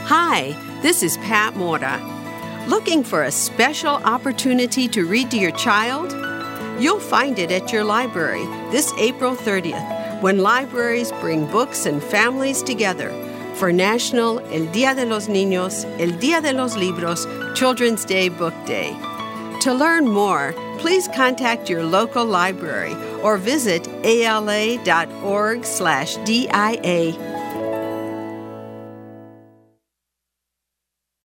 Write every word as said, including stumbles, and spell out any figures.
Hi, this is Pat Mora. Looking for a special opportunity to read to your child? You'll find it at your library this April thirtieth, when libraries bring books and families together for National El Día de los Niños, El Día de los Libros, Children's Day Book Day. To learn more, please contact your local library or visit ala.org slash DIA